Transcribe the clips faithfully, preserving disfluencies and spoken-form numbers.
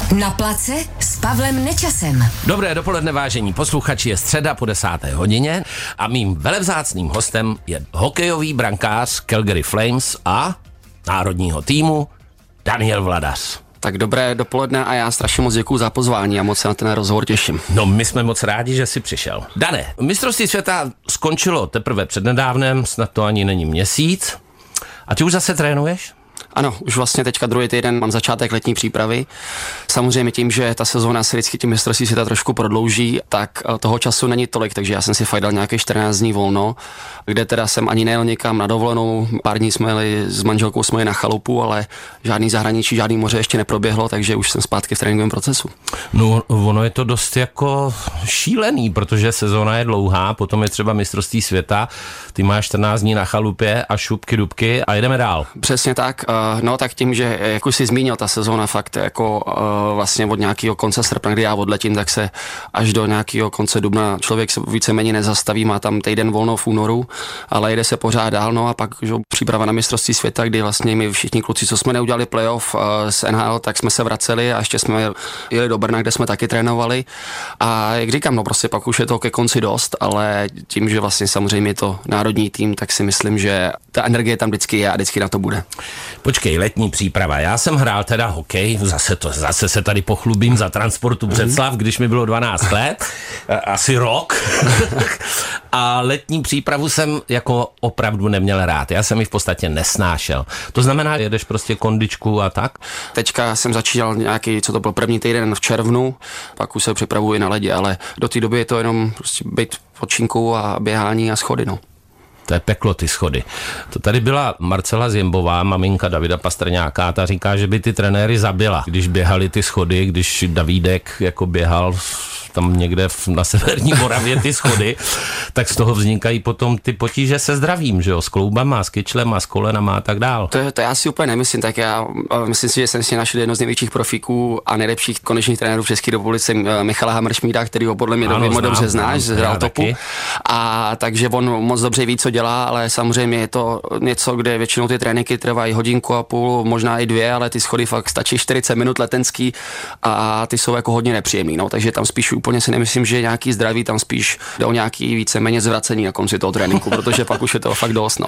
Na place s Pavlem Nečasem. Dobré dopoledne, vážení posluchači, je středa po desáté hodině a mým velevzácným hostem je hokejový brankář Calgary Flames a národního týmu Daniel Vladař. Tak dobré dopoledne a já strašně moc děkuju za pozvání a moc se na ten rozhovor těším. No, my jsme moc rádi, že jsi přišel. Dane, mistrovství světa skončilo teprve přednedávnem, snad to ani není měsíc. A ty už zase trénuješ? Ano, už vlastně teďka druhý týden mám začátek letní přípravy. Samozřejmě tím, že ta sezóna se vždycky tím mistrovství světa trošku prodlouží, tak toho času není tolik, takže já jsem si fakt dal nějaké čtrnáct dní volno, kde teda jsem ani nejel někam na dovolenou, pár dní jsme jeli s manželkou, jsme jeli na chalupu, ale žádný zahraničí, žádný moře ještě neproběhlo, takže už jsem zpátky v tréninkovém procesu. No, ono je to dost jako šílený, protože sezóna je dlouhá, potom je třeba mistrovství světa, ty máš čtrnáct dní na chalupě a šupky dubky a jedeme dál. Přesně tak. No tak tím, že jak už jsi zmínil, ta sezóna fakt jako uh, vlastně od nějakého konce srpna, kdy já odletím, tak se až do nějakého konce dubna člověk se víceméně nezastaví, má tam týden volno v únoru, ale jede se pořád dál, no a pak že, příprava na mistrovství světa, kdy vlastně my všichni kluci, co jsme neudělali playoff uh, z N H L, tak jsme se vraceli a ještě jsme jeli do Brna, kde jsme taky trénovali a jak říkám, no prostě pak už je to ke konci dost, ale tím, že vlastně samozřejmě je to národní tým, tak si myslím, že ta energie tam vždycky je a vždycky na to bude. Počkej, letní příprava. Já jsem hrál teda hokej, zase, to, zase se tady pochlubím za Transportu Břeclav, když mi bylo dvanáct let, asi rok. A letní přípravu jsem jako opravdu neměl rád. Já jsem ji v podstatě nesnášel. To znamená, že jedeš prostě kondičku a tak? Teďka jsem začínal nějaký, co to byl první týden v červnu, pak už se připravuji na ledě, ale do té doby je to jenom prostě být počinku a běhání a schody, no. To je peklo, ty schody. To tady byla Marcela Zjembová, maminka Davida Pastrňáka, ta říká, že by ty trenéry zabila, když běhali ty schody, když Davídek jako běhal tam někde na severní Moravě ty schody, tak z toho vznikají potom ty potíže se zdravím, že jo, s kloubama, s kyčlema, s kolenama a tak dál. To, to já si úplně nemyslím, tak já myslím si, že jsem si našel jedno z největších profíků a nejlepších konečných trenérů v České republice, Michala Hamršmída, který ho podle mě ano, dobře, znám, dobře znáš, z Real Topu. A takže on moc dobře ví, co dělá, ale samozřejmě je to něco, kde většinou ty tréninky trvají hodinku a půl, možná i dvě, ale ty schody fakt stačí čtyřicet minut letenský a ty jsou jako hodně nepříjemný, no, takže tam spíš úplně si nemyslím, že nějaký zdraví, tam spíš jde o nějaký víceméně zvracení na konci toho tréninku, protože pak už je to fakt dost, no.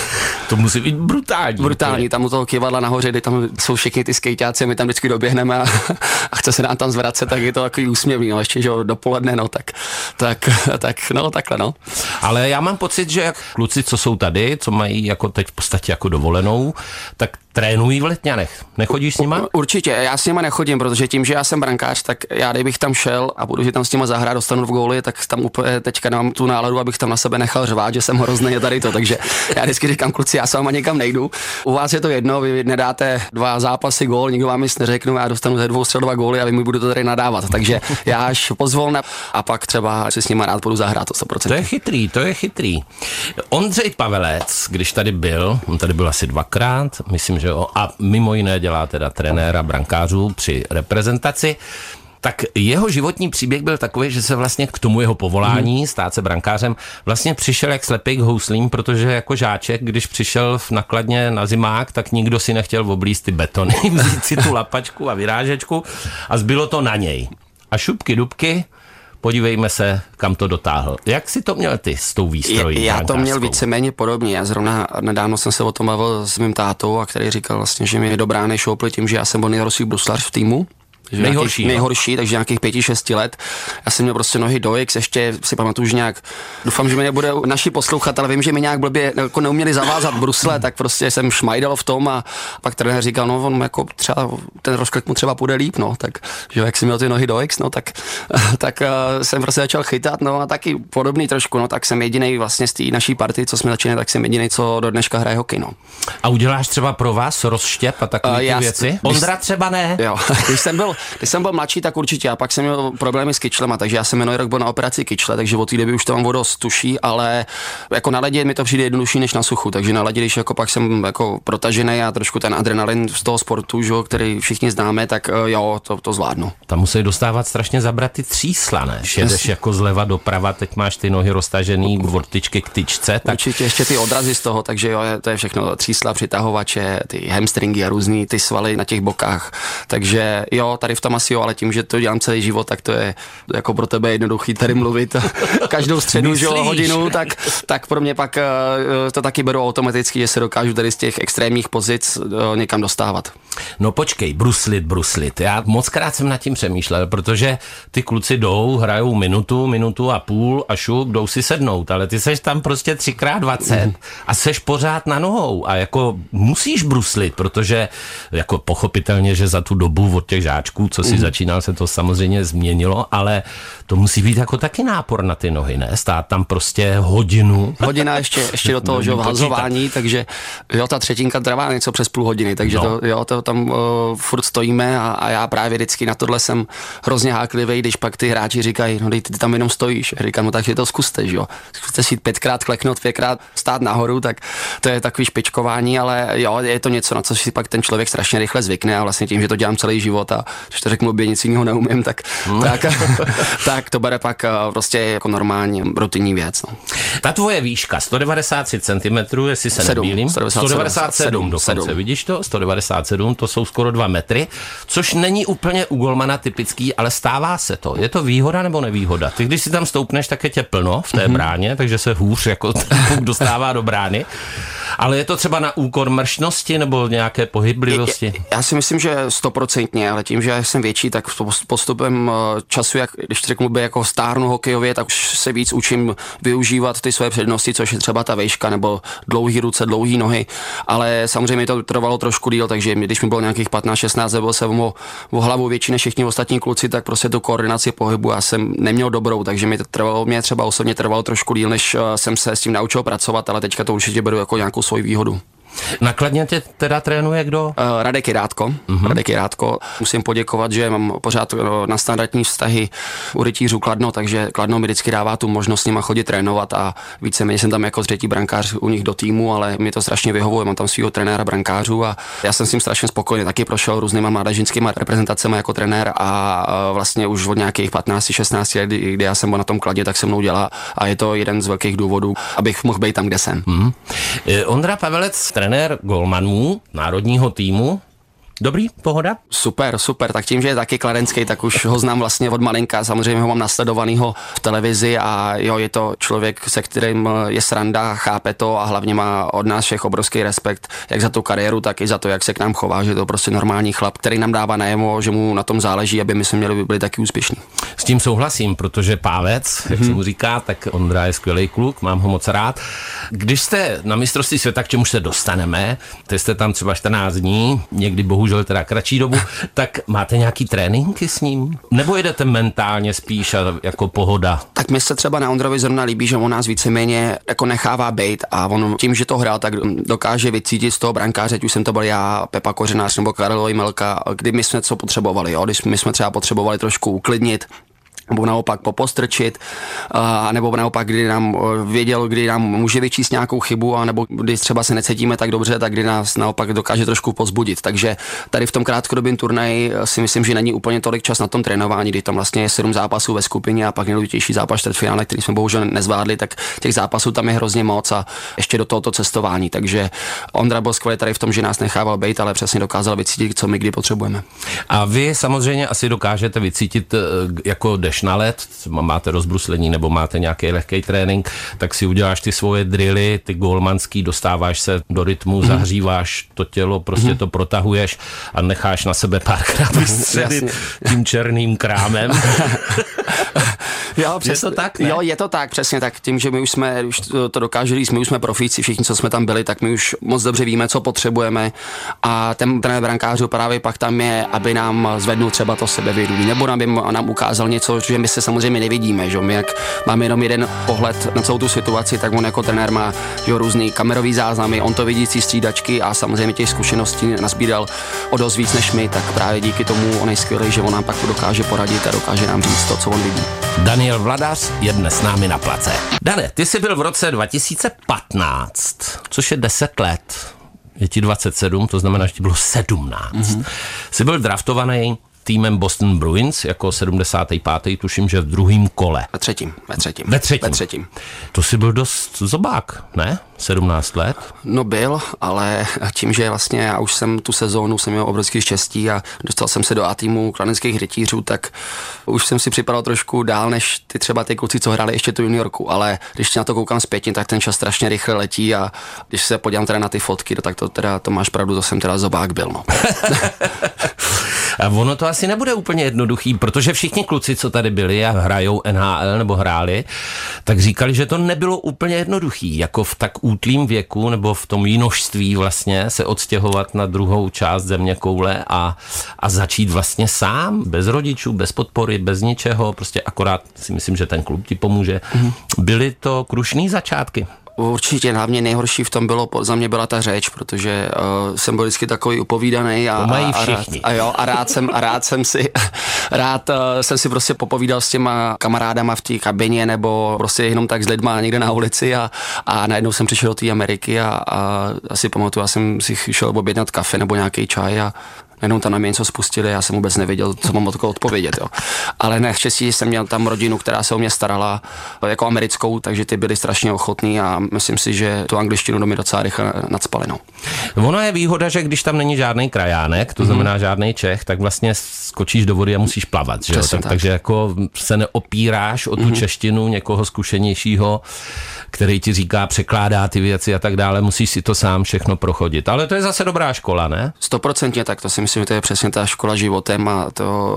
To musí být brutální. Brutální, tam u toho kyvadla nahoře, kdy tam jsou všichni ty skejťáci, my tam vždycky doběhneme a, a chce se nám tam zvracet, tak je to takový úsměvný, no, ještě, že dopoledne, no, tak, tak, tak, no, takhle, no. Ale já mám pocit, že jak kluci, co jsou tady, co mají jako teď v podstatě jako dovolenou, tak trénují v Letňanech. Nechodíš s nima? Určitě, já s nima nechodím, protože tím, že já jsem brankář, tak já kdybych tam šel a budu si tam s nima zahrát, dostanu v góly, tak tam úplně teďka nemám tu náladu, abych tam na sebe nechal řvát, že jsem hrozný a tady to, takže já vždycky říkám, kluci, já s váma někam nejdu. U vás je to jedno, vy nedáte dva zápasy gól, nikdo vám nic neřeknu, já dostanu ze dvou střel dva góly a vy mi budete tady nadávat, takže já až pozvolna a pak třeba si s nima rád budu zahrát to sto procent. To je chytrý, to je chytrý. Ondřej Pavelec, když tady byl, on tady byl asi dvakrát, myslím, že jo, a mimo jiné dělá teda trenéra brankářů při reprezentaci, tak jeho životní příběh byl takový, že se vlastně k tomu jeho povolání, stát se brankářem, vlastně přišel jak slepej k houslím, protože jako žáček, když přišel v nakladně na zimák, tak nikdo si nechtěl oblízt ty betony, vzít si tu lapačku a vyrážečku a zbylo to na něj. A šupky dubky, podívejme se, kam to dotáhl. Jak si to měl ty s tou výstrojí? Já to měl víceméně podobně. Já zrovna nedávno jsem se o tom bavil s mým tátou, a který říkal vlastně, že mi je dobrá nešoupli tím, že já jsem byl nejhorší bruslař v týmu. Nejhorší, nějakých, nejhorší, takže nějakých pěti, šesti let. Já jsem měl prostě nohy do X, ještě si pamatuju, že nějak, doufám, že mě nebude naši poslouchat, ale vím, že mi nějak blbě jako neuměli zavázat brusle, tak prostě jsem šmajdal v tom a pak trenér říkal, no on jako třeba, ten rozklek mu třeba půjde líp, no, tak, že jak jsem měl ty nohy do X, no, tak, tak uh, jsem prostě začal chytat, no a taky podobný trošku, no, tak jsem jedinej vlastně z té naší party, co jsme začínali, tak jsem jedinej, co do dneška hraje hokej, no. A uděláš třeba pro vás rozštěp a takové uh, ty já, věci? Když, Ondra třeba ne? Jo, když jsem byl Když jsem byl mladší, tak určitě, a pak jsem měl problémy s kyčlema, takže já jsem minulý rok byl na operaci kyčle, takže od té doby už to mám vodost tuší, ale jako na ledě mi to přijde jednodušší než na suchu, takže na ledě, když jako pak jsem jako protažený a trošku ten adrenalin z toho sportu, že, který všichni známe, tak jo, to, to zvládnu. Tam musí dostávat strašně zabrat ty třísla, ne? Jedeš jako zleva doprava, teď máš ty nohy roztažený od tyčky k tyčce. Tak... Určitě ještě ty odrazy z toho, takže jo, to je všechno třísla, přitahovače, ty hamstringy a různý ty svaly na těch bokách, takže jo, tady v tom asi jo, ale tím, že to dělám celý život, tak to je jako pro tebe jednoduchý tady mluvit každou středu, že hodinu, tak, tak pro mě pak to taky beru automaticky, že se dokážu tady z těch extrémních pozic někam dostávat. No počkej, bruslit, bruslit. Já moc krát jsem nad tím přemýšlel, protože ty kluci jdou, hrajou minutu, minutu a půl a šup, jdou si sednout, ale ty seš tam prostě třikrát dvacet mm. a seš pořád na nohou a jako musíš bruslit, protože jako pochopitelně, že za tu dobu od těch žáčků, co si mm. začínal, se to samozřejmě změnilo, ale to musí být jako taky nápor na ty nohy, ne? Stát tam prostě hodinu. Hodina ještě, ještě do toho, že vhazování, takže jo, ta třetinka trvá něco přes půl hodiny, takže no. to, jo, to tam uh, furt stojíme a, a já právě vždycky na tohle jsem hrozně háklivý, když pak ty hráči říkají, no ty, ty tam jenom stojíš. Já říkám, no tak si to zkuste, že jo. Zkuste si pětkrát kleknout, pětkrát stát nahoru, tak to je takový špičkování, ale jo, je to něco, na co si pak ten člověk strašně rychle zvykne a vlastně tím, že to dělám celý život a když to řeknu, nic jiného neumím, tak, hmm. tak, tak to bere pak prostě jako normální rutinní věc. No. Ta tvoje výška, sto devadesát tři centimetrů, jestli se nemýlím, sto devadesát sedm dokonce, sedm. Vidíš to? sto devadesát sedm, to jsou skoro dva metry, což není úplně u golmana typický, ale stává se to. Je to výhoda nebo nevýhoda? Ty, když si tam stoupneš, tak je tě plno v té mm-hmm. bráně, takže se hůř jako ten dostává do brány. Ale je to třeba na úkor mršnosti nebo nějaké pohyblivosti? Já si myslím, že stoprocentně, ale tím, že jsem větší, tak postupem času, jak, když řeknu by jako stárnu hokejově, tak už se víc učím využívat ty své přednosti, což je třeba ta vejška nebo dlouhý ruce, dlouhý nohy, ale samozřejmě to trvalo trošku díl, takže když mi bylo nějakých patnáct šestnáct, byl jsem o, o hlavu větší než všichni ostatní kluci, tak prostě tu koordinaci pohybu já jsem neměl dobrou, takže mi to trvalo, mě třeba osobně trvalo trošku díl, než jsem se s tím naučil pracovat, ale teďka to určitě beru jako nějakou svoji výhodu. Nakladně tě teda trénuje kdo? Uh, Radek Jirátko. Uh-huh. Radek Jirátko. Musím poděkovat, že mám pořád na standardní vztahy u rytířů Kladno, takže Kladno mi vždycky dává tu možnost s nima chodit trénovat a víceméně jsem tam jako třetí brankář u nich do týmu, ale mi to strašně vyhovuje. Mám tam svého trenéra brankářů a já jsem s tím strašně spokojený. Taky prošel různýma mládežnickými reprezentacemi jako trenér a vlastně už od nějakých patnáct šestnáct let, kdy, kdy já jsem byl na tom Kladně, tak se mnou dělá a je to jeden z velkých důvodů, abych mohl být tam, kde jsem. Uh-huh. Ondra Pavelec, trenér golmanů národního týmu. Dobrý, pohoda? Super, super, tak tím, že je taky kladenský, tak už ho znám vlastně od malinka, samozřejmě ho mám nasledovanýho v televizi a jo, je to člověk, se kterým je sranda, chápe to a hlavně má od nás všech obrovský respekt, jak za tu kariéru, tak i za to, jak se k nám chová, že je to prostě normální chlap, který nám dává najevo, že mu na tom záleží, aby my jsme měli byli taky úspěšní. S tím souhlasím, protože Pávec, mm-hmm. jak se mu říká, tak Ondra je skvělý kluk, mám ho moc rád. Když jste na mistrovství světa, k čemu se dostaneme, ty jste tam třeba čtrnáct dní, někdy bohužel teda kratší dobu, tak máte nějaký tréninky s ním? Nebo jedete mentálně spíš a jako pohoda? Tak mi se třeba na Ondrovi zrovna líbí, že on nás víceméně jako nechává bejt a on tím, že to hrál, tak dokáže vycítit z toho brankáře, ať už jsem to byl já, Pepa Kořenář nebo Karel Vojmelka, kdy my jsme co potřebovali, jo? Když my jsme třeba potřebovali trošku uklidnit, nebo naopak popostrčit, a nebo naopak, kdy nám věděl, kdy nám může vyčíst nějakou chybu, a nebo když třeba se necítíme tak dobře, tak kdy nás naopak dokáže trošku pozbudit. Takže tady v tom krátkodobém turnaji si myslím, že není úplně tolik čas na tom trénování, kdy tam vlastně je sedm zápasů ve skupině a pak nejdůležitější zápas čtvrtfinále, který jsme bohužel nezvládli, tak těch zápasů tam je hrozně moc a ještě do tohoto cestování. Takže Ondra byl skvělý tady v tom, že nás nechával bejt, ale přesně dokázal vycítit, co my kdy potřebujeme. A vy samozřejmě asi dokážete vycítit jako deš na led, máte rozbruslení nebo máte nějaký lehký trénink, tak si uděláš ty svoje drily, ty golmanský, dostáváš se do rytmu, mm. zahříváš to tělo, prostě mm. to protahuješ a necháš na sebe párkrát vystřelit tím černým krámem. Jo, přes, je to tak, ne? Jo, je to tak, přesně tak. Tím, že my už jsme, už to dokáželi, my už jsme profíci, všichni, co jsme tam byli, tak my už moc dobře víme, co potřebujeme a ten trenér brankářů právě pak tam je, aby nám zvednul třeba to sebevědomí, nebo aby nám ukázal něco, že my se samozřejmě nevidíme, že my jak máme jenom jeden pohled na celou tu situaci, tak on jako trenér má jo, různý kamerový záznamy, on to vidí z střídačky a samozřejmě těch zkušeností nazbíral o dost víc než my, tak právě díky tomu on je skvělý, že on nám pak dokáže poradit a dokáže nám říct to, co on vidí. Daniel Vladař je dnes s námi na place. Dane, ty jsi byl v roce dva tisíce patnáct, což je deset let. Je ti dvacet sedm, to znamená, že ti bylo sedmnáct. Mm-hmm. Jsi byl draftovaný týmem Boston Bruins jako sedmdesátý pátý tuším, že v druhém kole. Ve třetím, ve třetím. Ve třetím. Ve třetím. To si byl dost zobák, ne? sedmnáct let? No byl, ale tím, že vlastně já už jsem tu sezónu, jsem měl obrovský štěstí a dostal jsem se do A týmu kladenských rytířů, tak už jsem si připadal trošku dál, než ty třeba ty kluci, co hráli ještě tu juniorku, ale když na to koukám zpětně, tak ten čas strašně rychle letí a když se podívám teda na ty fotky, tak to teda, to máš pravdu, to jsem teda zobák byl, no. A ono to asi nebude úplně jednoduchý, protože všichni kluci, co tady byli a hrajou N H L nebo hráli, tak říkali, že to nebylo úplně jednoduchý, jako v tak útlým věku nebo v tom jinožství vlastně se odstěhovat na druhou část země koule a, a začít vlastně sám, bez rodičů, bez podpory, bez ničeho, prostě akorát si myslím, že ten klub ti pomůže. Mm. Byly to krušný začátky. Určitě hlavně nejhorší v tom bylo, za mě byla ta řeč, protože uh, jsem byl vždycky takový upovídaný a, a, a, rád, a, jo, a rád jsem, a rád jsem si rád uh, jsem si prostě popovídal s těma kamarádama v té kabině nebo prostě jenom tak s lidma někde na ulici a, a najednou jsem přišel do té Ameriky a, a asi pamatuju, já jsem si šel objednat kafe nebo nějaký čaj a jenom tam na mě něco spustili, já jsem vůbec nevěděl, co mám od toho odpovědět. Jo. Ale naštěstí jsem měl tam rodinu, která se o mě starala jako americkou, takže ty byli strašně ochotní a myslím si, že tu angličtinu do mě docela rychle nacpali. No. Ono je výhoda, že když tam není žádný krajánek, to znamená mm-hmm. žádný Čech, tak vlastně skočíš do vody a musíš plavat. Že? Tak, tak. Takže jako se neopíráš o tu mm-hmm. češtinu někoho zkušenějšího, který ti říká, překládá ty věci a tak dále, musíš si to sám všechno prochodit. Ale to je zase dobrá škola, ne? Stoprocentně tak, to si myslím, že to je přesně ta škola životem a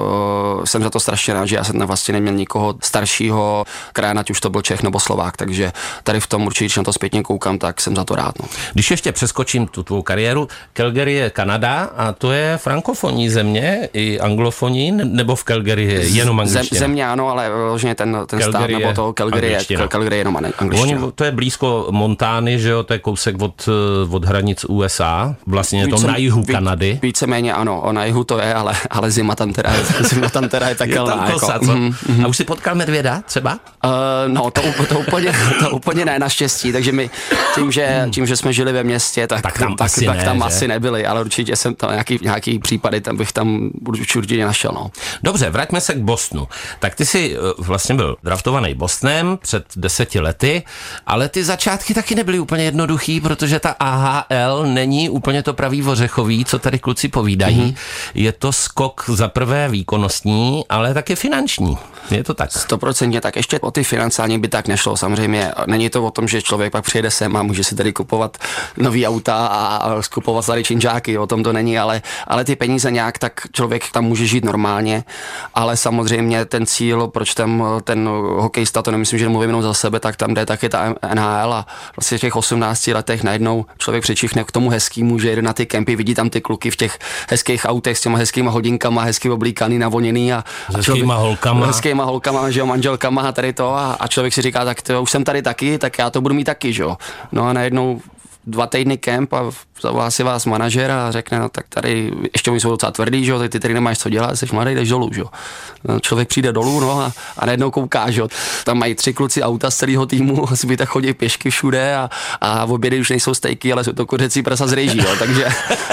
to jsem za to strašně rád, že já jsem vlastně neměl nikoho staršího kraje, ať už to byl Čech nebo Slovák, takže tady v tom určitě, když na to zpětně koukám, tak jsem za to rád. No. Když ještě přeskočím tu tvou kariéru, Calgary je Kanada a to je frankofonní země i anglofonní, nebo v Calgary je jenom angličtina? Země ano, ale vlastně ten, ten stát nebo to Calgary je, Calgary je jenom angličtina. Oni, to je blízko Montány, že jo, to je kousek od, od hranic U S A, vlastně je to na jihu Kanady. Víceméně ano, na jihu to je, ale, ale zima tam teda je, zima tam teda je pekelná. Je kosa, jako, mm, mm. A už si potkal medvěda třeba? Uh, no, to, to, úplně, to úplně ne, naštěstí, takže my tím, že, tím, že jsme žili ve městě, tak, tak tam, tak, asi, tak ne, tam že? asi nebyli, ale určitě jsem tam nějaký, nějaký případy, tam bych tam určitě našel. No. Dobře, vraťme se k Bostonu. Tak ty jsi vlastně byl draftovaný Bostonem před deseti lety, ale ty začátky taky nebyly úplně jednoduchý, protože ta A H L není úplně to pravý ořechový, co tady kluci povídají. Mm-hmm. Je to skok za prvé výkonnostní, ale také finanční. Je to tak? Stoprocentně tak. Ještě o ty financiální by tak nešlo. Samozřejmě není to o tom, že člověk pak přijede sem a může si tady kupovat nový auta a skupovat tady činžáky. O tom to není, ale, ale ty peníze nějak, tak člověk tam může žít normálně. Ale samozřejmě ten cíl, proč tam ten hokejista, to nemyslím, že mluvím jenom za sebe, tak tam jde taky ta N H L a vlastně v těch osmnácti letech najednou člověk přičichne k tomu hezkýmu, že jede na ty kempy, vidí tam ty kluky v těch hezkých autech s těma hezkýma hodinkama, hezky oblíkaný, navoněný a, a hezkýma holkama. Hezkýma holkama, že jo, manželkama a tady to a, a člověk si říká, tak to už jsem tady taky, tak já to budu mít taky, že jo. No a najednou dva týdny kemp a zavolá si vás manažer a řekne, no tak tady, ještě oni jsou docela tvrdý, že jo, ty tady nemáš co dělat, jsi mladý, jdeš dolů, že jo. No, člověk přijde dolů, no a, a najednou kouká, že jo. Tam mají tři kluci auta z celého týmu, zbytek chodí pěšky všude a, a v obědy už nejsou stejky, ale jsou to kuřecí prasa z rejží, jo, takže,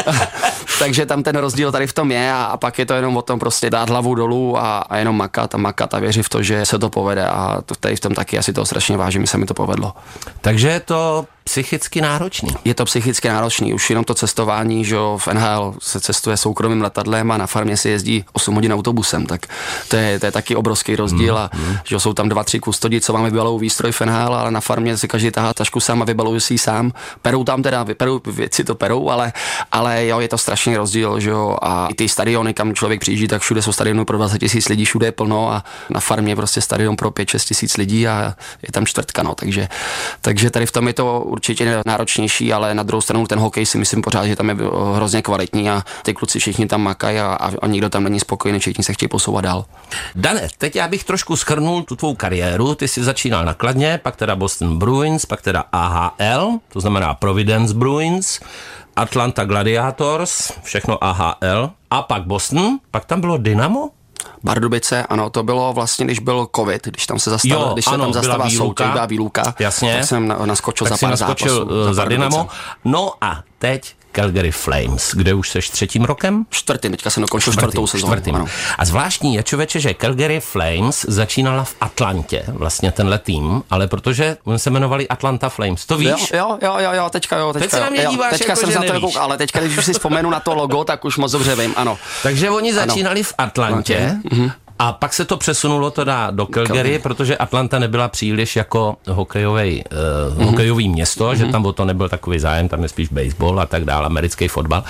takže tam ten rozdíl tady v tom je a, a pak je to jenom o tom prostě dát hlavu dolů a, a jenom makat a makat a věřit v to, že se to povede a to, tady v tom taky asi to strašně vážím, se mi to povedlo. Takže je to psychicky náročný. Je to psychicky náročný, už jenom to cestování, že v N H L se cestuje soukromým letadlem a na farmě se jezdí osm hodin autobusem, tak to je, to je taky obrovský rozdíl mm, a mm. že jsou tam dva, tři kustodi, co máme vybalovou výstroj v N H L, ale na farmě si každý tahá tašku sám a vybaluje si ji sám. Perou tam teda, perou, věci to perou, ale, ale jo, je to strašný rozdíl, že jo, a i ty stadiony, kam člověk přijíždí, tak všude jsou stadiony pro dvacet tisíc lidí, všude je plno a na farmě prostě stadion pro pět šest tisíc lidí a je tam čtvrtka, no, takže, takže tady v tom je to určitě náročnější, ale na druhou stranu ten hokej si myslím pořád, že tam je hrozně kvalitní a ty kluci všichni tam makají a, a, a nikdo tam není spokojený, všichni se chtějí posouvat dál. Dane, teď já bych trošku shrnul tu tvou kariéru. Ty jsi začínal na Kladně, pak teda Boston Bruins, pak teda A H L, to znamená Providence Bruins, Atlanta Gladiators, všechno A H L, a pak Boston, pak tam bylo Dynamo? Pardubice, ano, to bylo vlastně, když byl covid, když tam se zastavil, jo, když se ano, tam zastavila soutěž, byla výluka, jasně, tak jsem naskočil tak za pár naskočil zápasů. za, za Dynamo. No a teď Calgary Flames, kde už seš třetím rokem? Čtvrtým, teďka jsem dokončil čtvrtou sezónu. A zvláštní je, člověče, že Calgary Flames začínala v Atlantě, vlastně tenhle tým, ale protože oni se jmenovali Atlanta Flames, to víš? Jo, jo, jo, jo, teďka jo, teďka Teď se na mě jo, díváš, teďka jako, jsem že za to nevíš. ale teďka, když už si vzpomenu na to logo, tak už moc dobře vím, ano. Takže oni začínali v Atlantě. Mhm. A pak se to přesunulo teda do Calgary, protože Atlanta nebyla příliš jako hokejový, uh, mm-hmm. hokejový město, mm-hmm. že tam o to nebyl takový zájem, tam je spíš baseball a tak dále, americký fotbal.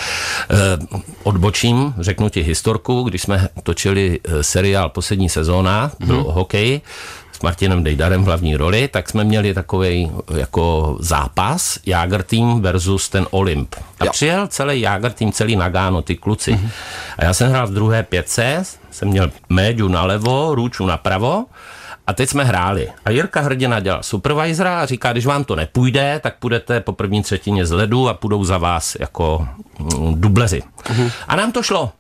Uh, odbočím, řeknu ti historku, když jsme točili uh, seriál Poslední sezóna, mm-hmm. byl o hokeji, s Martinem Dejdarem v hlavní roli, tak jsme měli takovej jako zápas Jágr tým versus ten Olymp. A jo. Přijel celý Jágr tým, celý Nagano, ty kluci. Mm-hmm. A já jsem hrál v druhé pětce, jsem měl Méďu nalevo, Růču napravo a teď jsme hráli. A Jirka Hrdina dělal supervisora a říká, když vám to nepůjde, tak půjdete po první třetině z ledu a půjdou za vás jako mm, dubleři. Mm-hmm. A nám to šlo.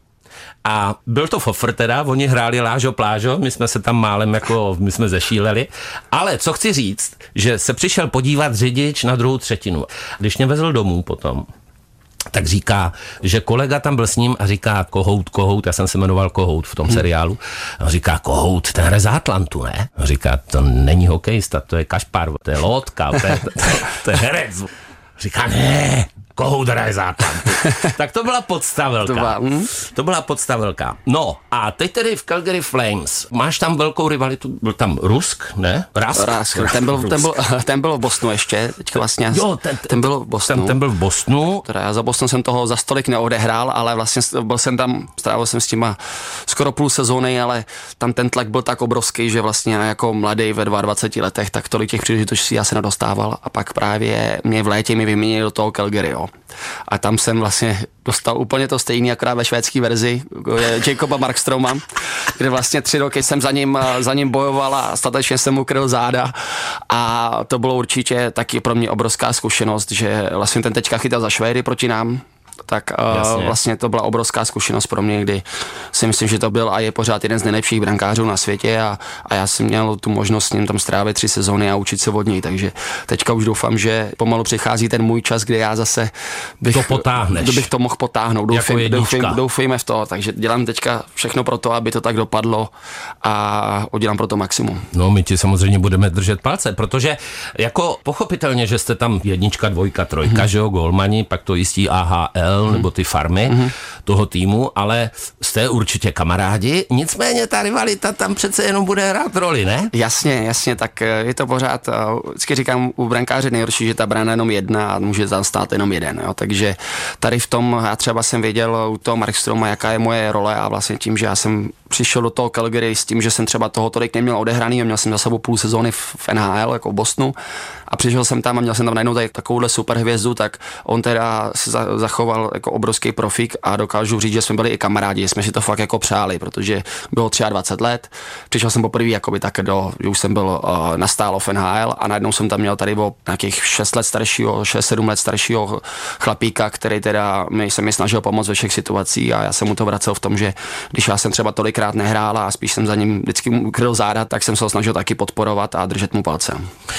A byl to fofr teda, oni hráli lážo plážo, my jsme se tam málem jako, my jsme zešíleli, ale co chci říct, že se přišel podívat řidič na druhou třetinu. Když mě vezl domů potom, tak říká, že kolega tam byl s ním a říká Kohout, Kohout, já jsem se jmenoval Kohout v tom seriálu, a říká Kohout, ten hraje z Atlantu, ne? A říká, to není hokejista, to je Kašpar, to je Lotka, to je, to, to je herec. Říká, ne, Kohout hraje z Atlantu. Tak to byla podstavelka. To byla, hm? to byla podstavelka. No a teď tedy v Calgary Flames. Máš tam velkou rivalitu, byl tam Rusk, ne? Rask? Rask. Ten, byl, ten, byl, ten byl v Bostonu ještě, teďka vlastně. Jo, ten, ten, ten byl v Bostonu. Ten, ten byl v Bostonu. Teda já za Boston jsem toho za stolik neodehrál, ale vlastně byl jsem tam, strávil jsem s těma skoro půl sezóny, ale tam ten tlak byl tak obrovský, že vlastně jako mladý ve dvaceti dvou letech, tak tolik těch příležitostí já se nedostával a pak právě mě v létě mi vyměnili do toho Calgary, jo. A tam jsem vlastně dostal úplně to stejný, akorát ve švédské verzi Jacoba Markstroma, kde vlastně tři roky jsem za ním, za ním bojoval a statečně jsem mu kryl záda a to bylo určitě taky pro mě obrovská zkušenost, že vlastně ten teďka chytal za Švédy proti nám, tak uh, vlastně to byla obrovská zkušenost pro mě, kdy si myslím, že to byl a je pořád jeden z nejlepších brankářů na světě a, a já jsem měl tu možnost s ním tam strávit tři sezóny a učit se od něj, takže teďka už doufám, že pomalu přichází ten můj čas, kdy já zase bych to, potáhneš. bych to mohl potáhnout, doufám, doufám, doufejme v to, takže dělám teďka všechno pro to, aby to tak dopadlo a udělám pro to maximum. No my ti samozřejmě budeme držet palce, protože jako pochopitelně, že jste tam jednička, dvojka, trojka, hmm. že jo, golmani, pak to jistí A H L, hmm. nebo ty farmy hmm. toho týmu, ale jste určitě kamarádi, nicméně ta rivalita tam přece jenom bude hrát roli, ne? Jasně, jasně, tak je to pořád, vždycky říkám u brankáře nejhorší, že ta brána jenom jedna a může tam stát jenom jeden, jo, takže tady v tom, já třeba jsem věděl u toho Markstroma, jaká je moje role a vlastně tím, že já jsem přišel do toho Calgary s tím, že jsem třeba toho tolik neměl odehraný a měl jsem za sebou půl sezóny v N H L, jako v Bostonu a přišel jsem tam a měl jsem tam najednou takovouhle super hvězdu, tak on teda se zachoval jako obrovský profík a dokážu říct, že jsme byli i kamarádi, že jsme si to fakt jako přáli, protože bylo dvacet tři let, přišel jsem poprvé jakoby tak do, že už jsem byl uh, nastálo v N H L a najednou jsem tam měl tady o nějakých šest let staršího, šest sedm let staršího chlapíka, který teda mi se mi snažil pomoct ve všech situacích a já jsem mu to vracel v tom, že když já jsem třeba tolikrát nehrál a spíš jsem za ním vždycky kryl záda, tak jsem se ho snažil taky podporovat a držet mu palce.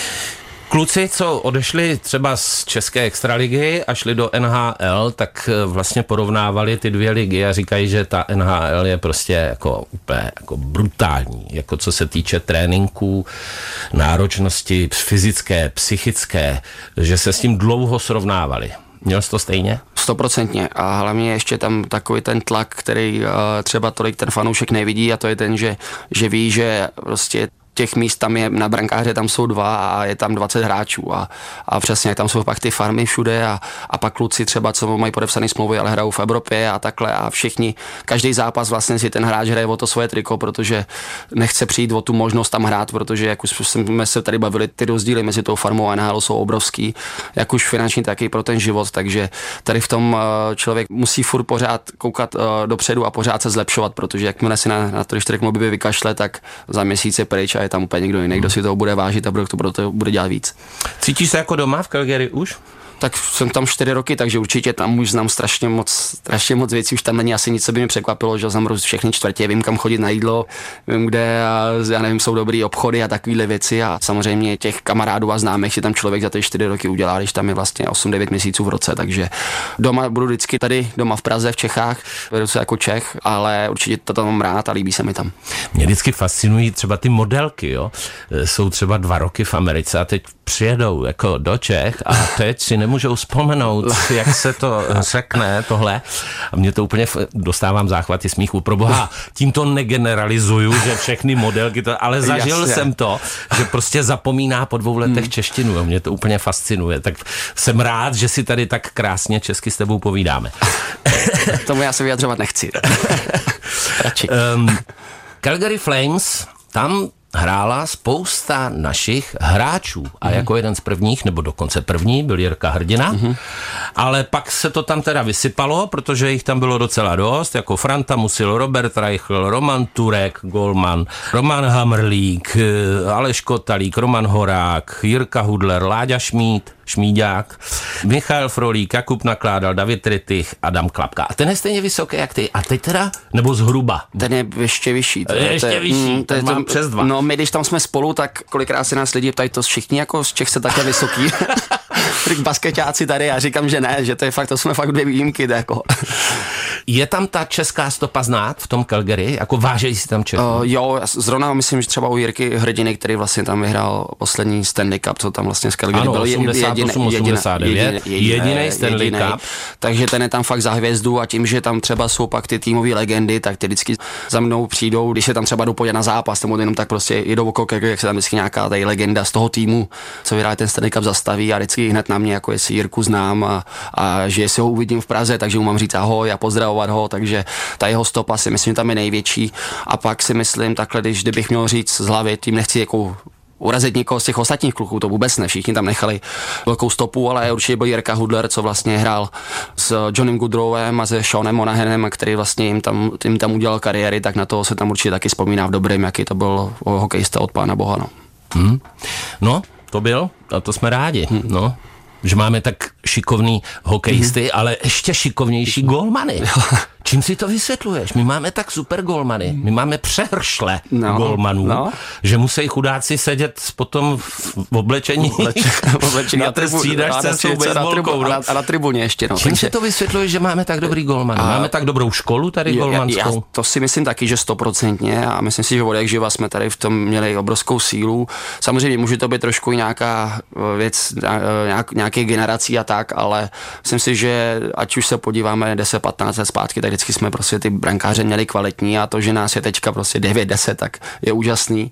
Kluci, co odešli třeba z české extraligy a šli do N H L, tak vlastně porovnávali ty dvě ligy a říkají, že ta N H L je prostě jako úplně jako brutální, jako co se týče tréninků, náročnosti fyzické, psychické, že se s tím dlouho srovnávali. Měl jsi to stejně? Stoprocentně a hlavně ještě tam takový ten tlak, který uh, třeba tolik ten fanoušek nevidí a to je ten, že, že ví, že prostě těch míst tam je na brankáře, tam jsou dva a je tam dvacet hráčů a, a přesně tam jsou pak ty farmy všude a, a pak kluci třeba, co mají podepsané smlouvy, ale hrajou v Evropě a takhle a všichni, každý zápas vlastně si ten hráč hraje o to svoje triko, protože nechce přijít o tu možnost tam hrát, protože jak už jsme se tady bavili, ty rozdíly mezi tou farmou a N H L jsou obrovský, jak už finanční, tak i pro ten život, takže tady v tom člověk musí furt pořád koukat dopředu a pořád se zlepšovat, protože jakmile si na, na to, když člověk mobil vykašle, tak za měsíc je pryč a je tam úplně někdo jiný, kdo si toho bude vážit a kdo to bude dělat víc. Cítíš se jako doma v Calgary už? Tak jsem tam čtyři roky, takže určitě tam už znám strašně moc, strašně moc věcí, už tam není asi nic, co by mě překvapilo, že znám všechny čtvrtě, vím, kam chodit na jídlo, vím, kde a já nevím, jsou dobrý obchody a takovéhle věci a samozřejmě těch kamarádů a známých si tam člověk za ty čtyři roky udělá, když tam je vlastně osm devět měsíců v roce, takže doma budu vždycky tady doma v Praze, v Čechách, vedu se jako Čech, ale určitě to tam mám rád a líbí se mi tam. Mě vždycky fascinují třeba ty modelky, jo. Jsou třeba dva roky v Americe a teď přijedou jako do Čech a teď si nemůžou vzpomenout, jak se to řekne tohle. A mě to úplně dostávám záchvaty smíchu. Proboha, tím to negeneralizuju, že všechny modelky to, ale zažil Jasně. jsem to, že prostě zapomíná po dvou letech hmm. češtinu. Mě to úplně fascinuje. Tak jsem rád, že si tady tak krásně česky s tebou povídáme. Tomu já se vyjadřovat nechci. Radši. Um, Calgary Flames, tam hrála spousta našich hráčů a mm. jako jeden z prvních, nebo dokonce první, byl Jirka Hrdina, mm. ale pak se to tam teda vysypalo, protože jich tam bylo docela dost, jako Franta Musil, Robert Reichl, Roman Turek, golman, Roman Hamrlík, Aleš Kotalík, Roman Horák, Jirka Hudler, Láďa Šmíd, Šmíďák, Michal Frolík, Jakub Nakládal, David Rytich, Adam Klapka. A ten je stejně vysoký jak ty. A teď teda, nebo zhruba? Ten je ještě vyšší. To je ještě vyšší, mm, ten mám přes dva. No my, když tam jsme spolu, tak kolikrát se nás lidi ptají, to všichni jako z Čech se takhle vysoký. Baskeťáci tady, já říkám, že ne, že to je fakt, to jsme fakt dvě výjimky. Jako. Je tam ta česká stopa znát v tom Calgary? Jako vážejí si tam Čechů? Uh, jo, zrovna myslím, že třeba u Jirky Hrdiny, který vlastně tam vyhrál poslední Stanley Cup, co tam vlastně z Calgary ano, byl. osmdesát osm osmdesát devět, jediný Stanley jedinej. Cup. Takže ten je tam fakt za hvězdu a tím, že tam třeba jsou pak ty týmové legendy, tak ty vždycky za mnou přijdou, když se tam třeba jdou podívat na zápas, nebo jenom tak prostě jdou okolo, jak se tam vždycky nějaká tady legenda z toho týmu, co vyhraje ten Stanley Cup, zastaví a vždycky hned na mě, jako jestli Jirku znám a, a že jestli ho uvidím v Praze, takže mu mám říct ahoj a pozdravovat ho, takže ta jeho stopa si myslím, že tam je největší. A pak si myslím takhle, když kdybych měl říct z hlavy, tím nechci jako urazit někoho z těch ostatních kluků, to vůbec ne, všichni tam nechali velkou stopu, ale určitě byl Jirka Hudler, co vlastně hrál s Johnem Goodrowem a se Seanem Monahanem, který vlastně jim tam, jim tam udělal kariéry, tak na to se tam určitě taky vzpomíná v dobrém, jaký to byl hokejista od pána boha. No, hmm. no to byl, a to jsme rádi, hmm. no. Že máme tak šikovný hokejisty, mm-hmm. ale ještě šikovnější golmany. Čím si to vysvětluješ? My máme tak super golmany, my máme přehršle no, golmanů, no. že musí chudáci sedět potom v oblečení, v oblečení na té střídačce s baseballkou. A, a na tribuně ještě. No. Čím takže si to vysvětluješ, že máme tak dobrý golmany? Máme tak dobrou školu tady je, golmanskou? Já, to si myslím taky, že stoprocentně a myslím si, že od jak živa jsme tady v tom měli obrovskou sílu. Samozřejmě může to být trošku nějaká věc, nějak, nějaké generací a tak, ale myslím si, že ať už se podíváme deset patnáct let zpátky, tak vždycky jsme prostě ty brankáře měli kvalitní a to, že nás je teďka prostě devět deset, tak je úžasný.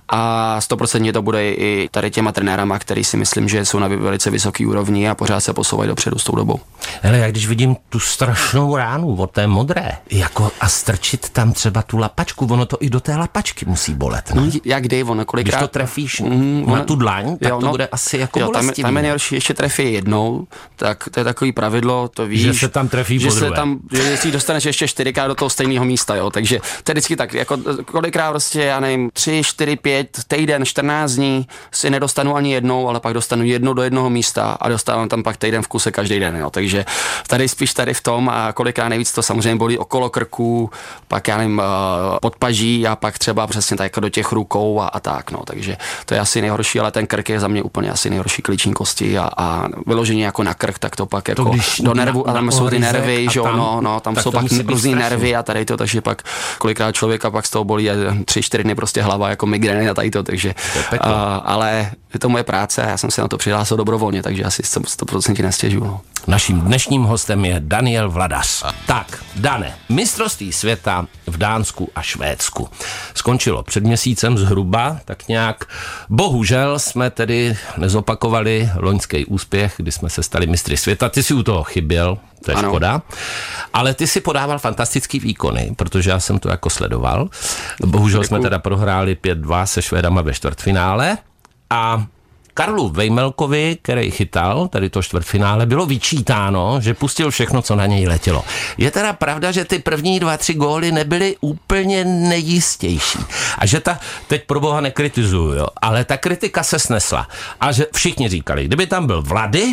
A sto procent to bude i tady těma trenérama, který si myslím, že jsou na velice vysoký úrovni a pořád se posouvají dopředu s tou dobou. Hele, jak když vidím tu strašnou ránu od té modré, jako a strčit tam třeba tu lapačku, ono to i do té lapačky musí bolet, ne? No, jak kdy, ono kolikrát... Když to trefíš mm, na tu dlaň, tak jo, to no, bude asi jako jo, bolestivý. Tam, tam je nejhorší, ještě trefí jednou, tak to je takový pravidlo, to víš. Že se tam trefí že po druhé. Se tam, že si dostaneš ještě čtyřikrát do toho stejného místa, jo, takže to je vždycky tak, jako kolikrát prostě, já nevím, tři, čtyři, pět, týden, čtrnáct dní si nedostanu ani jednou, ale pak dostanu jedno do jednoho místa a dostávám tam pak týden v kuse každý den, jo, takže tady spíš tady v tom a kolikrát nejvíc to samozřejmě bolí okolo krku, pak já nevím, podpaží a pak třeba přesně tak jako do těch rukou a, a tak, no, takže to je asi nejhorší, ale ten krk je za mě úplně asi nejhorší klíční kosti a, a vyloženě jako na krk, tak to pak jako to do nervu, a tam jsou ty nervy, že jo, no, no, tam jsou pak různý nervy a tady to, takže pak kolikrát člověka pak z toho bolí tři, čtyři dny prostě hlava jako migrény a tady to, takže to a, ale to moje práce, já jsem se na to přihlásil dobrovolně, takže asi sto procent nestěžuju. No. Naším dnešním hostem je Daniel Vladař. Tak, Dane, mistrovství světa v Dánsku a Švédsku skončilo před měsícem zhruba, tak nějak bohužel jsme tedy nezopakovali loňský úspěch, kdy jsme se stali mistry světa. Ty si u toho chyběl, to je ano. škoda, ale ty si podával fantastický výkony, protože já jsem to jako sledoval. Bohužel Děkuju. Jsme teda prohráli pět dva se Švédama ve čtvrtfinále a Karlu Vejmelkovi, který chytal tady to čtvrtfinále, bylo vyčítáno, že pustil všechno, co na něj letělo. Je teda pravda, že ty první dva, tři góly nebyly úplně nejistější. A že ta, teď pro boha nekritizuju, jo, ale ta kritika se snesla. A že všichni říkali, kdyby tam byl Vlady,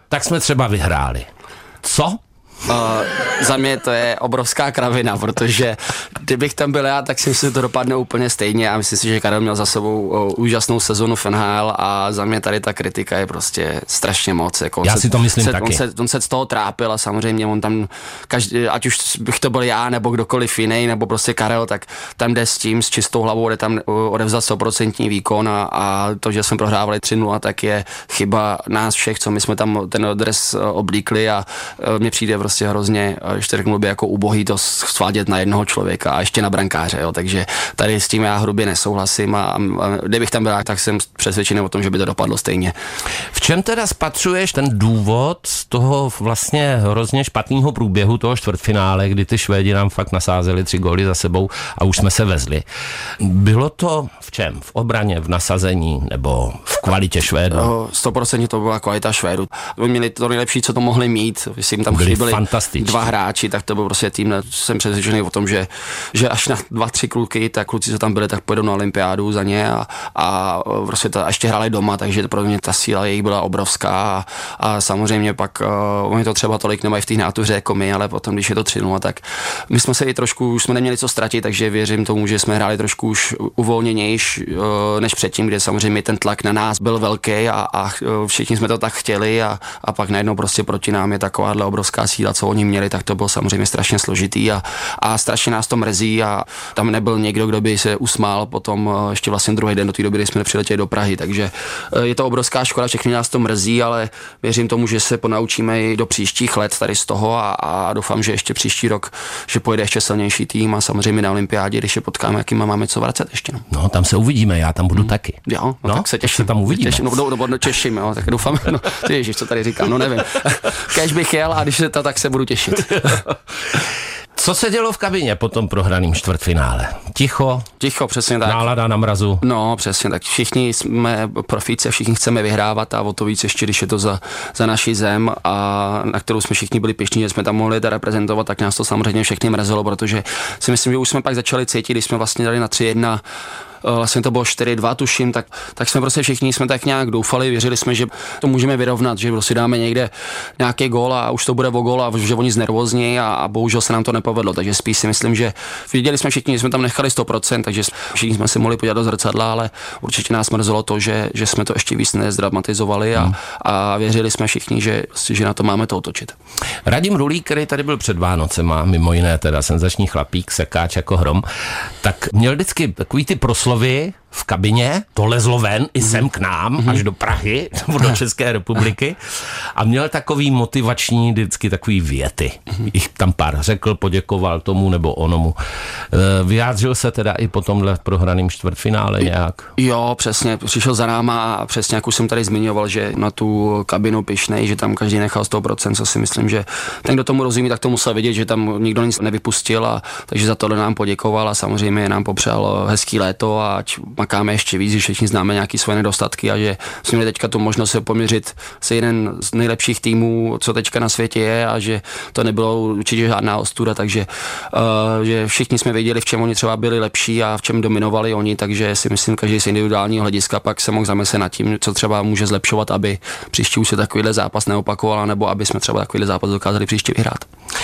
tak jsme třeba vyhráli. Co? Uh, za mě to je obrovská kravina, protože kdybych tam byl já, tak si myslím, že to dopadne úplně stejně a myslím si, že Karel měl za sebou uh, úžasnou sezonu v N H L a za mě tady ta kritika je prostě strašně moc. Jako já se, si to myslím se, taky. On se, on se z toho trápil a samozřejmě on tam, každý, ať už bych to byl já nebo kdokoliv jiný, nebo prostě Karel, tak tam jde s tím, s čistou hlavou, jde tam odevzat sto procent výkon a, a to, že jsme prohrávali tři nula, tak je chyba nás všech, co my jsme tam ten dres oblíkli a uh, mně přijde prostě hrozně, ještě řeknu by jako ubohý to svádět na jednoho člověka a ještě na brankáře, jo, takže tady s tím já hrubě nesouhlasím a, a kdybych tam byl, tak jsem přesvědčený o tom, že by to dopadlo stejně. V čem teda spatřuješ ten důvod z toho vlastně hrozně špatného průběhu toho čtvrtfinále, kdy ty Švédi nám fakt nasázeli tři góly za sebou a už jsme se vezli. Bylo to v čem? V obraně, v nasazení nebo v kvalitě Švédů? sto procent to byla kvalita Švédů. Oni měli to nejlepší, co to mohli mít. Jestli jim tam byli chyběli dva hráči, tak to byl prostě tým, jsem přesvědčený o tom, že, že až na dva, tři kluky, tak kluci, co tam byli, tak pojedou na olympiádu za ně a, a prostě ta, ještě hráli doma, takže pro mě ta síla jejich byla obrovská a, a samozřejmě pak uh, oni to třeba tolik nemají v té nátuře jako my, ale potom, když je to tři nula, tak my jsme se i trošku, už jsme neměli co ztratit, takže věřím tomu, že jsme hráli trošku už uvolněnějš uh, než předtím, kde samozřejmě ten tlak na nás byl velký a, a všichni jsme to tak chtěli a, a pak najednou prostě proti nám je takováhle obrovská síla, co oni měli, tak to bylo samozřejmě strašně složitý a, a strašně nás to mrzí a tam nebyl někdo, kdo by se usmál potom ještě vlastně druhý den do té doby, kdy jsme přiletěli do Prahy, takže je to obrovská škoda, všechny nás to mrzí, ale věřím tomu, že se ponaučíme i do příštích let tady z toho a, a doufám, že ještě příští rok, že pojede ještě silnější tým a samozřejmě na olympiádě, když je potkáme, jaký máme co vracet ještě. No, no tam se uvidíme, já tam budu hmm. taky. Jo, no, no tak se těším. Se tam uvidíme. Těším, no, no, no, těším, jo, tak doufám, no, ježiš, co tady říkám, no nevím. Kéž bych jel a když se to, tak se budu těšit. Co se dělo v kabině po tom prohraným čtvrtfinále? Ticho? Ticho, přesně tak. Nálada na mrazu? No, přesně tak. Všichni jsme profíci, všichni chceme vyhrávat a o to víc ještě, když je to za, za naši zem a na kterou jsme všichni byli pyšní, že jsme tam mohli reprezentovat, tak nás to samozřejmě všechny mrzelo, protože si myslím, že už jsme pak začali cítit, když jsme vlastně dali na tři jedna, vlastně to bylo čtyři dva tuším, tak, tak jsme prostě všichni jsme tak nějak doufali, věřili jsme, že to můžeme vyrovnat, že prostě dáme někde nějaký gól a už to bude o gól a že oni znervózní a, a bohužel se nám to nepovedlo, takže spíš si myslím, že viděli jsme všichni, že jsme tam nechali sto procent, takže všichni jsme si mohli podívat do zrcadla, ale určitě nás mrzelo to, že, že jsme to ještě víc nezdramatizovali a, hmm. a věřili jsme všichni, že, že na to máme to otočit. Radim Rulík, který tady byl před Vánocema, mimo jiné teda senzační chlapík, sekáč jako hrom, tak měl vždycky takový ty proslovy v kabině, to lezlo ven i sem k nám, mm-hmm. až do Prahy, nebo do České republiky a měl takový motivační vždycky takový věty. Mm-hmm. Jich tam pár řekl, poděkoval tomu nebo onomu. Vyjádřil se teda i po tomhle prohraným čtvrtfinále nějak? Jo, přesně, přišel za náma a přesně jak už jsem tady zmiňoval, že na tu kabinu pyšnej, že tam každý nechal sto procent, co si myslím, že ten, kdo tomu rozumí, tak to musel vědět, že tam nikdo nic nevypustil a takže za tohle nám poděkoval a samozřejmě nám popřál hezký léto a ať makáme ještě víc, že všichni známe nějaké svoje nedostatky a že jsme měli teďka tu možnost se poměřit s jeden z nejlepších týmů, co teďka na světě je a že to nebylo určitě žádná ostuda, takže uh, že všichni jsme věděli, v čem oni třeba byli lepší a v čem dominovali oni, takže si myslím, každý z individuálního hlediska pak se mohl zamyslet nad tím, co třeba může zlepšovat, aby příští už se takovýhle zápas neopakoval, nebo aby jsme třeba takovýhle zápas dokázali příště vyhrát.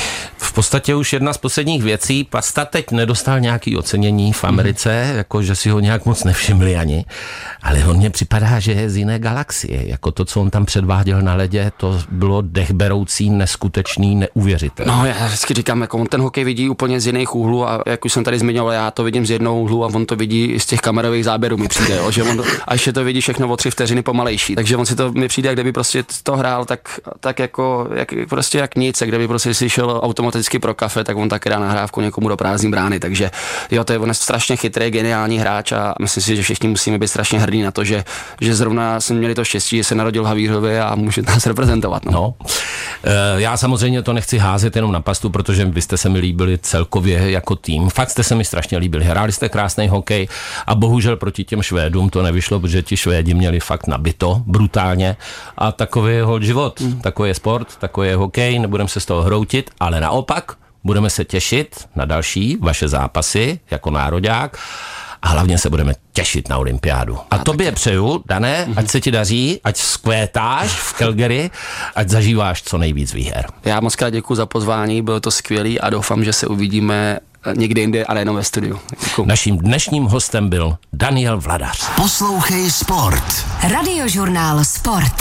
V podstatě už jedna z posledních věcí, Pasta teď nedostal nějaký ocenění v Americe, mm. jako že si ho nějak moc nevšimli ani, ale on mně připadá, že je z jiné galaxie, jako to, co on tam předváděl na ledě, to bylo dechberoucí, neskutečný, neuvěřitelný. No, já vždycky říkám, jako on ten hokej vidí úplně z jiných úhlů a jak už jsem tady zmiňoval, já to vidím z jednoho úhlu a on to vidí z těch kamerových záběrů mi přijde, jo, že on to, a ještě to vidí všechno o tři vteřiny pomalejší, takže on si to mi přijde, jak kdyby prostě to hrál tak, tak jako, jak, prostě jak nic, kdyby prostě si šel automaticky pro kafe, tak on taky dá nahrávku někomu do prázdný brány, takže jo, to je on je strašně chytrý, geniální hráč a myslím si, že všichni musíme být strašně hrdí na to, že, že zrovna jsme měli to štěstí, že se narodil v Havířově a může nás reprezentovat. No. No. Já samozřejmě to nechci házet jenom na Pastu, protože vy jste se mi líbili celkově jako tým. Fakt jste se mi strašně líbili. Hráli jste krásný hokej a bohužel proti těm Švédům to nevyšlo, protože ti Švédi měli fakt nabito brutálně a takový je hod život, mm. takový je sport, takový je hokej, nebudeme se z toho hroutit, ale naopak budeme se těšit na další vaše zápasy jako nároďák a hlavně se budeme těšit na olympiádu. A tobě přeju, Dané, ať se ti daří, ať vzkvétáš v Calgary, ať zažíváš co nejvíc výher. Já moc krát děkuji za pozvání, bylo to skvělý a doufám, že se uvidíme někde jinde a nejenom ve studiu. Děkuji. Naším dnešním hostem byl Daniel Vladař. Poslouchej Sport. Radiožurnál Sport.